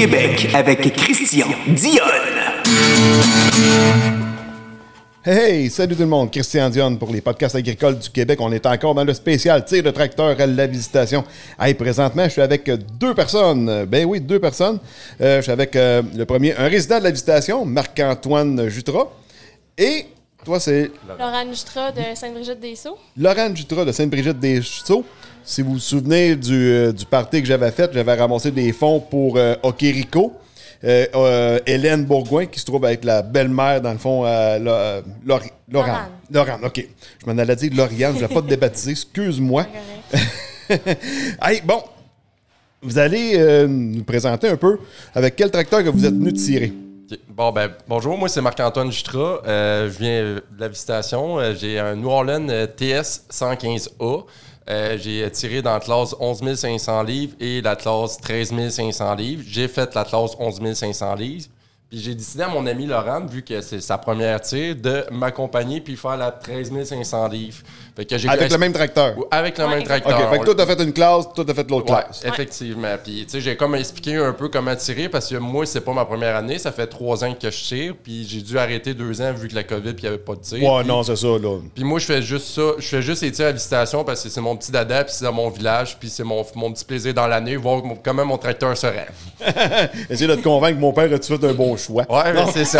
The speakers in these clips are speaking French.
Québec avec Christian Dionne. Hey, salut tout le monde, Christian Dionne pour les podcasts agricoles du Québec. On est encore dans le spécial tir de tracteur à la visitation. Hey, présentement, je suis avec deux personnes. Ben oui, deux personnes. Je suis avec le premier, un résident de la visitation, Marc-Antoine Jutras. Et toi, c'est... Laurent Jutras de Sainte-Brigitte-des-Sceaux. Laurent Jutras de Sainte-Brigitte-des-Sceaux. Si vous vous souvenez du party que j'avais fait, j'avais ramassé des fonds pour Okérico. Hélène Bourgoin, qui se trouve être la belle-mère, dans le fond, Laurent, OK. Je m'en allais dire Lauriane, je ne vais pas te débaptiser, excuse-moi. Hey, bon, vous allez nous présenter un peu avec quel tracteur que vous êtes venu tirer. Okay. Bon, ben, bonjour, moi c'est Marc-Antoine Jutras. Je viens de la visitation. J'ai un New Holland TS 115A. J'ai tiré dans la classe 11 500 livres et la classe 13 500 livres. J'ai fait la classe 11 500 livres. Puis j'ai décidé à mon ami Laurent, vu que c'est sa première tir, de m'accompagner puis faire la 13 500 livres. Fait que avec le même tracteur? Avec le même tracteur. OK, fait que toi, t'as fait une classe, toi, t'as fait l'autre classe. Effectivement. Puis, tu sais, j'ai comme expliqué un peu comment tirer parce que moi, c'est pas ma première année. Ça fait 3 ans que je tire. Puis j'ai dû arrêter 2 ans vu que la COVID puis il n'y avait pas de tir. Ouais, puis, non, c'est ça, là. Puis moi, je fais juste ça. Je fais juste les tirs à visitation parce que c'est mon petit dada puis c'est dans mon village. Puis c'est mon petit plaisir dans l'année, voir comment mon tracteur se rend. Essayer de te convaincre que mon père a-tu fait un bon choix. Ouais, mais c'est ça.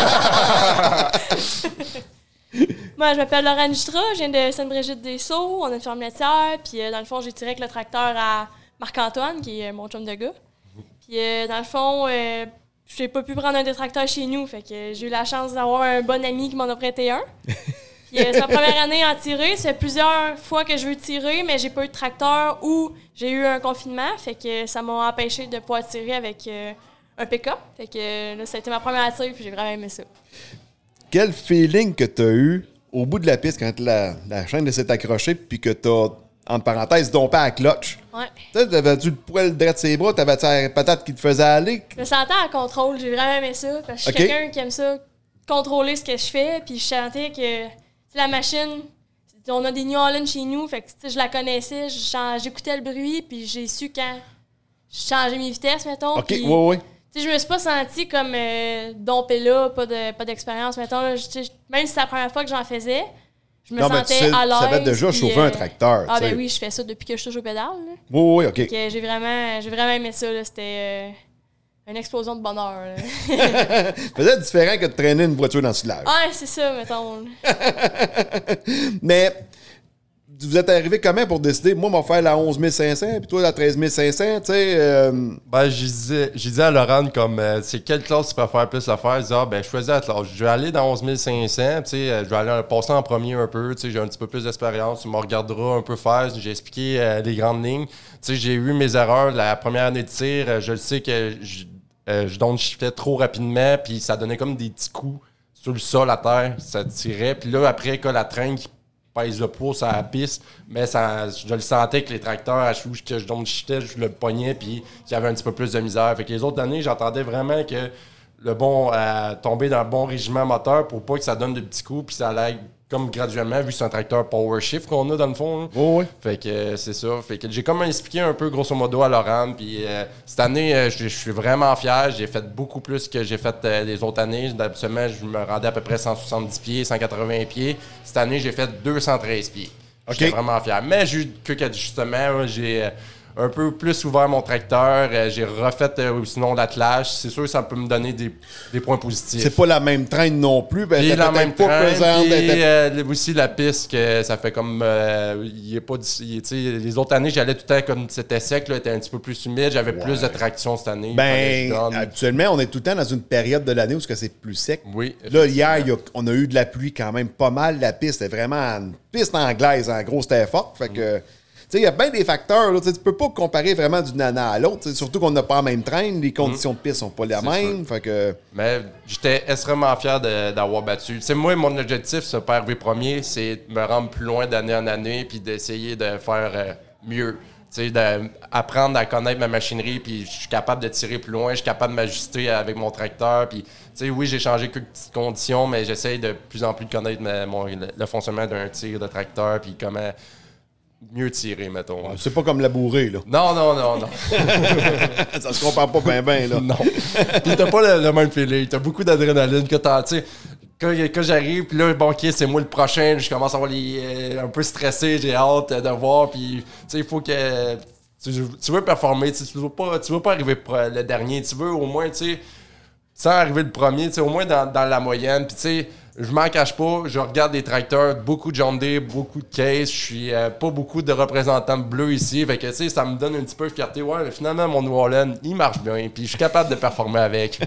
Moi, je m'appelle Laurent Jutras, je viens de Sainte-Brigitte-des-Sceaux. On a une ferme laitière, puis dans le fond, j'ai tiré avec le tracteur à Marc-Antoine, qui est mon chum de gars. Puis dans le fond, je n'ai pas pu prendre un des tracteurs chez nous, fait que j'ai eu la chance d'avoir un bon ami qui m'en a prêté un. Puis c'est ma première année à tirer. Ça fait plusieurs fois que je veux tirer, mais j'ai pas eu de tracteur ou j'ai eu un confinement, fait que ça m'a empêché de pouvoir tirer avec un pick-up. Fait que là, ça a été ma première tir, puis j'ai vraiment aimé ça. Quel feeling que tu as eu au bout de la piste quand la chaîne s'est accrochée puis que tu as, entre parenthèses, dompé à la clutch? Ouais. Tu t'avais-tu le poil droit de ses bras? T'avais-tu la patate qui te faisait aller? Je me sentais à contrôle. J'ai vraiment aimé ça. Parce que je suis quelqu'un qui aime ça, contrôler ce que je fais. Puis je sentais que la machine, on a des New Holland chez nous. Fait que je la connaissais. J'écoutais le bruit. Puis j'ai su quand je changeais mes vitesses, mettons. OK, puis, oui. Je me suis pas sentie comme dompée là, pas d'expérience, mettons. Là, même si c'est la première fois que j'en faisais, je me sentais à l'aise. Ça avait déjà chauffé un tracteur. Ah, ben oui, je fais ça depuis que je touche au pédale. Là. Oui, OK. J'ai vraiment aimé ça. Là. C'était une explosion de bonheur. Faisait différent que de traîner une voiture dans le village. Ah, c'est ça, mettons. Mais vous êtes arrivé comment pour décider? Moi, je vais faire la 11 500, puis toi, la 13 500, tu sais... Ben, j'ai dit à Laurent, comme, c'est quelle classe tu préfères plus la faire? Il dit, je choisis la classe. Je vais aller dans 11 500, tu sais, je vais aller passer en premier un peu, tu sais, j'ai un petit peu plus d'expérience, tu me regarderas un peu faire, j'ai expliqué les grandes lignes. Tu sais, j'ai eu mes erreurs la première année de tir, je le sais que je downshiftais trop rapidement, puis ça donnait comme des petits coups sur le sol, à terre, ça tirait. Puis là, après, quand la traîne qui pèse le poids sur la piste, mais je le sentais que les tracteurs, à chaque fois que je downshiftais, je le pognais, puis qu'il y avait un petit peu plus de misère. Fait que les autres années, j'entendais vraiment que tomber dans le bon régiment moteur pour pas que ça donne de petits coups, puis ça allait comme graduellement, vu que c'est un tracteur power shift qu'on a dans le fond. Oui. Fait que c'est ça. Fait que j'ai comme expliqué un peu grosso modo à Laurent. Puis cette année, je suis vraiment fier. J'ai fait beaucoup plus que j'ai fait les autres années. D'habitude, je me rendais à peu près 170 pieds, 180 pieds. Cette année, j'ai fait 213 pieds. Okay. J'étais vraiment fier. Mais j'ai eu quelques ajustements. J'ai un peu plus ouvert mon tracteur. J'ai refait sinon l'attelage. C'est sûr que ça peut me donner des points positifs. C'est pas la même traîne non plus. Ben, la même traîne. Aussi la piste, que ça fait comme... les autres années, j'allais tout le temps comme c'était sec, là, était un petit peu plus humide. J'avais plus de traction cette année. Ben, actuellement, on est tout le temps dans une période de l'année où c'est plus sec. Oui. Là, hier, on a eu de la pluie quand même pas mal. La piste est vraiment une piste anglaise. En gros, c'était fort. Fait que... Il y a bien des facteurs. Là, tu peux pas comparer vraiment d'une année à l'autre. Surtout qu'on n'a pas la même train. Les conditions de piste sont pas les mêmes. Fait que... Mais j'étais extrêmement fier d'avoir battu. T'sais, moi, mon objectif, c'est pas arriver premier, c'est de me rendre plus loin d'année en année puis d'essayer de faire mieux. D'apprendre à connaître ma machinerie, puis je suis capable de tirer plus loin, je suis capable de m'ajuster avec mon tracteur. Puis, oui, j'ai changé quelques petites conditions, mais j'essaye de plus en plus de connaître le fonctionnement d'un tir de tracteur, puis comment mieux tirer, mettons. C'est pas comme labourer, là. Non. Ça se compare pas bien, là. Non. Puis t'as pas le même feeling. T'as beaucoup d'adrénaline que t'as, tu sais. Quand j'arrive, puis là, bon, OK, c'est moi le prochain, je commence à avoir un peu stressé, j'ai hâte de voir, puis tu sais, il faut que tu veux performer, tu veux pas arriver le dernier, tu veux au moins, tu sais, sans arriver le premier, tu sais, au moins dans la moyenne, puis tu sais, je m'en cache pas, je regarde des tracteurs, beaucoup de John Deere, beaucoup de Case, je suis pas beaucoup de représentants bleus ici, fait que tu sais, ça me donne un petit peu de fierté, ouais, mais finalement, mon New Holland, il marche bien, puis je suis capable de performer avec.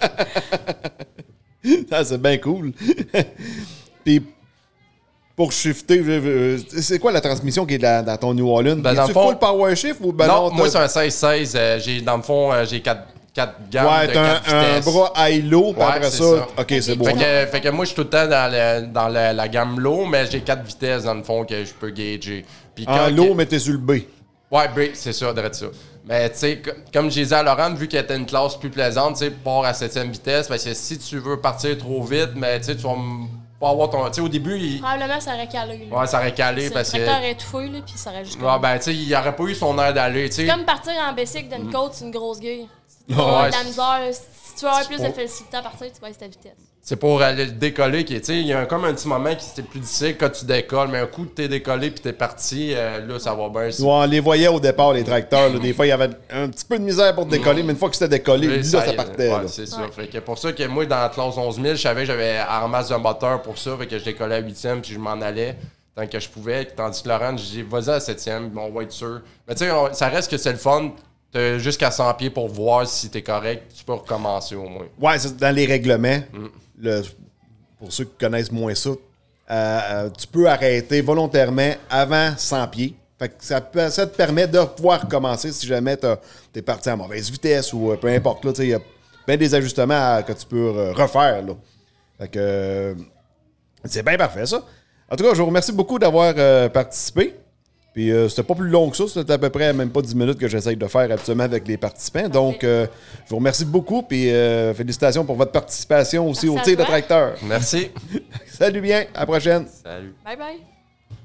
Ah, c'est bien cool. Puis, pour shifter, c'est quoi la transmission qui est dans ton New Holland? Ben, dans Es-tu le fond, full power shift ou non, moi, c'est un 16-16. Dans le fond, j'ai 4 gammes ouais, de 4 un vitesses. bras high-low, puis Ouais, après c'est ça, ça. OK, c'est beau. Fait que moi, je suis tout le temps dans la gamme low, mais j'ai 4 vitesses, dans le fond, que je peux gager. Puis En low, mais t'es sur le B. Ouais, B, c'est ça, direct ça. Mais tu sais, comme j'ai dit à Laurent, vu qu'elle était une classe plus plaisante, tu sais, part à 7e vitesse, parce que si tu veux partir trop vite, mais tu sais, tu vas pas avoir ton... Tu sais, au début, Probablement, ça aurait calé. Là. Ouais, ça aurait calé parce que... Le tracteur est étouffé, là, puis ça aurait juste... Ouais, ben, tu sais, il aurait pas eu son air d'aller, tu sais. Comme partir en bicycle d'une côte, c'est une grosse gueule. Si tu Ouais. vas avoir de la misère, si tu veux avoir plus de facilité à partir, tu baisses ta vitesse. C'est pour aller le décoller qui, tu sais, il y a comme un petit moment qui c'était plus difficile quand tu décolles, mais un coup t'es décollé puis t'es parti, là ça va bien. Ouais, on les voyait au départ, les tracteurs. Là, des fois, il y avait un petit peu de misère pour décoller, mais une fois que c'était décollé, Oui, lui, là, ça partait. Ouais, là. c'est ça. Fait que pour ça que moi, dans la classe 11 000, je savais que j'avais en masse de moteur pour ça, fait que je décollais à 8e puis je m'en allais tant que je pouvais. Tandis que Laurent, j'ai dit, vas-y à 7e, on va être sûr. Mais tu sais, ça reste que c'est le fun. T'as jusqu'à 100 pieds pour voir si t'es correct. Tu peux recommencer au moins. Ouais, c'est dans les règlements. Pour ceux qui connaissent moins ça, tu peux arrêter volontairement avant 100 pieds. Fait que ça te permet de pouvoir recommencer si jamais t'es parti à mauvaise vitesse ou peu importe. Il y a bien des ajustements que tu peux refaire. Là. Fait que c'est bien parfait, ça. En tout cas, je vous remercie beaucoup d'avoir participé. Puis c'était pas plus long que ça. C'était à peu près même pas 10 minutes que j'essaye de faire habituellement avec les participants. Donc, je vous remercie beaucoup. Puis félicitations pour votre participation aussi au tir de tracteur. Merci. Salut bien. À la prochaine. Salut. Bye bye.